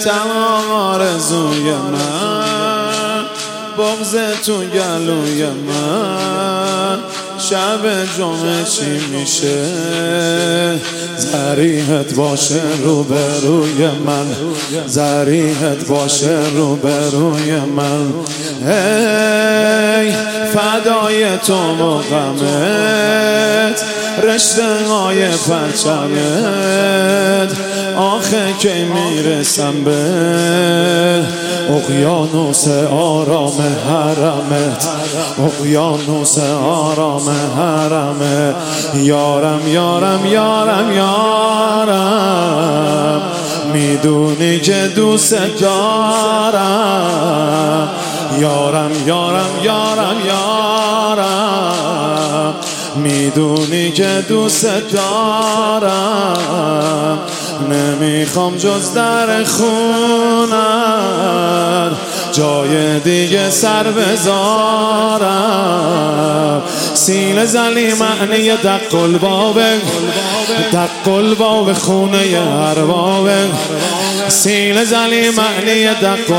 تمام آرزوی من بغض تو گلوی من شب جمعه چی میشه ذریحت باشه روبروی من ذریحت باشه روبروی من ای فدای تو مقامت رشته های پرچمت آخه که میرسم به اقیانوس آرام حرمت اقیانوس آرام حرمت یارم یارم یارم یارم میدونی که دوست دارم یارم یارم یارم یارم میدونی که دوست دارم نمیخوام جز در خونت جای دیگه سر بذارم سینه زلی معنی دق الباب خونه اربابه سینه زلی معنی دق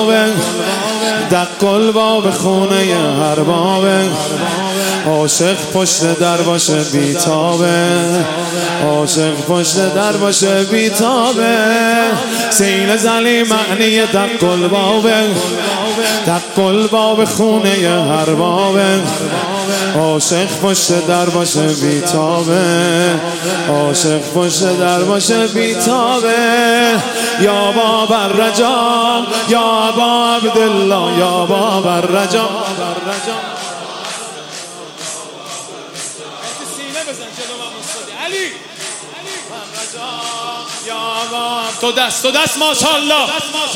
الباب خونه اربابه عاشق پشت در باشه بیتابه عاشق پشت در باشه بیتابه سینه زلی معنی دق الباب خونه اربابه عاشق پشت در باشه بیتابه عاشق پشت در باشه بیتابه یا باب الرجا یا با عبدالله یا باب الرجا تو دست ماشاءالله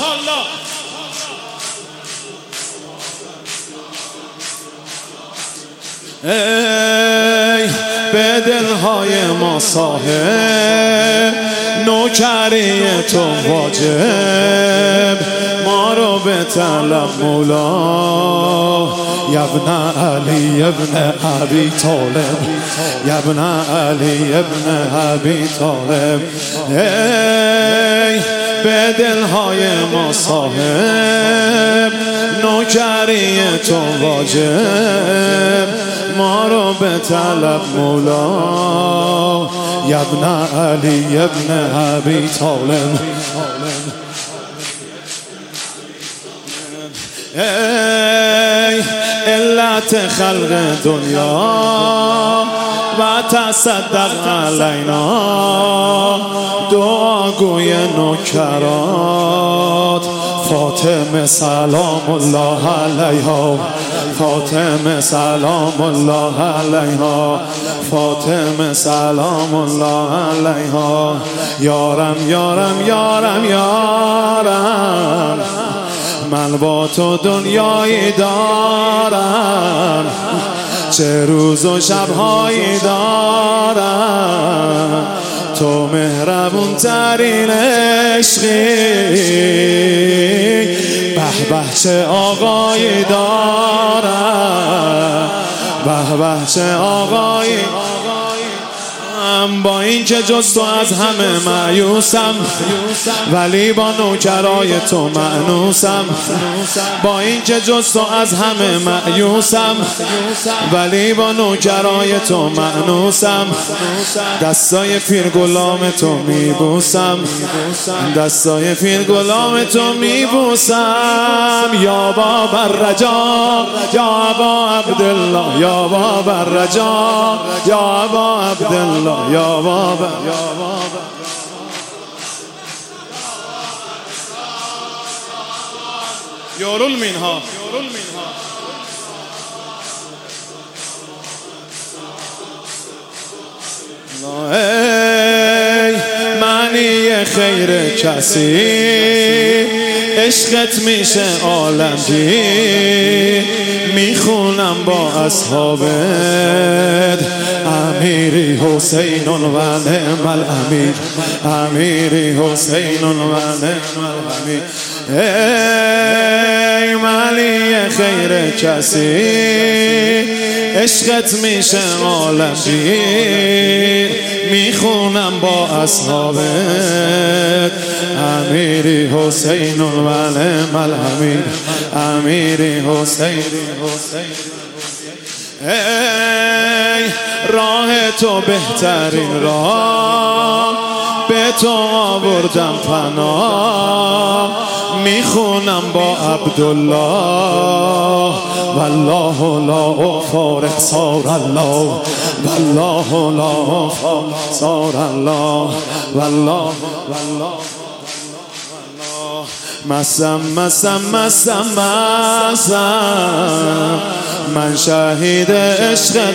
ای به دلهای ما صاحب نوکری تو واجب ما رو به طلب مولا یبن علی ابن ابی طالب یبن علی ابن ابی طالب ای به دلهای ما صاحب نوکری تو واجب ما رو به طلب مولا یبن علی ابن ابی طالب ای علت خلق دنیا و تصدق علینا دعاگوی نوکرات فاطمه سلام الله علیها فاطمه سلام الله علیها فاطمه سلام الله علیها یارم یارم یارم یارم من با تو دنیایی دارم چه روز و شبهایی دارم تو مهربون ترین عشقی به به چه آقایی دارم به به چه آقایی با این که جز تو از همه مایوسم ولی با نوکرای تو مأنوسم با این که جز تو از همه مایوسم ولی با نوکرای تو مأنوسم دستای پیر غلام تو میبوسم دستای پیر غلام تو میبوسم یا باب الرجا یا با عبدالله یا باب الرجا یا با عبدالله یا بابا یورل منها ای معنی خیر کسی عشقت میشه عالمگیر میخونم با اصحابت امیری حسین و نعم الامیر امیری حسین و نعم الامیر ای معنی خیر کسی عشقت میشه عالمگیر میخونم با اصحابت امیری حسین ولم الامیر امیری حسین. ای راه تو بهترین راه، به تو آوردم پناه، میخونم با عبدالله والله لا فارق صار الله والله لا فارق صار الله والله مسم من شهید عشقت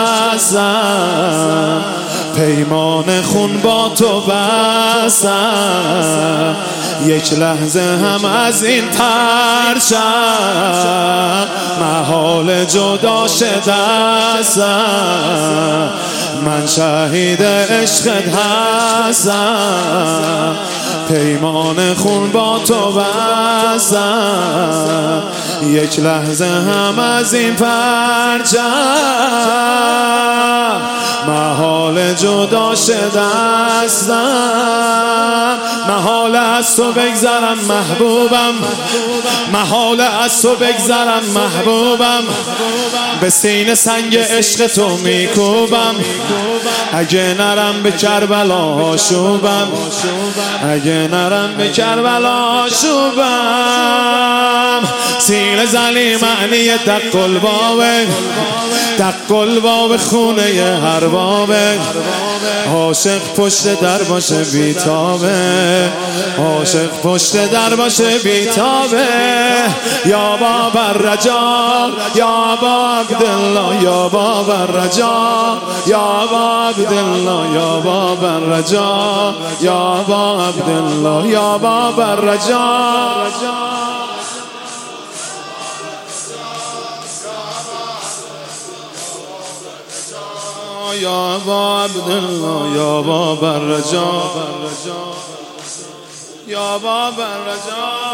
هستم، پیمان خون با تو بستم، یک لحظه هم از این پرچم محال جدا شدستم. من شهید عشقت هستم، پیمان خون با تو بستم، یک لحظه هم از این پرچم محال جدا شدستم. محال از تو بگذرم محبوبم، محال از تو بگذرم محبوبم، به سینه سنگ عشق تو میکوبم، اگه نرم به کربلا شوبم، اگه نرم به کربلا شوبم. سینه زلی معنی دق البابه، دق الباب خونه هر بابه، عاشق پشت در باشه بیتابه، عاشق پشت در باشه بیتابه. یا باب الرجا یا باب عبدالله، یا باب الرجا یا باب عبدالله، یا باب الرجا یا باب عبدالله، یا باب الرجا یا باب عبدالله، یا باب الرجا یا باب الرجا.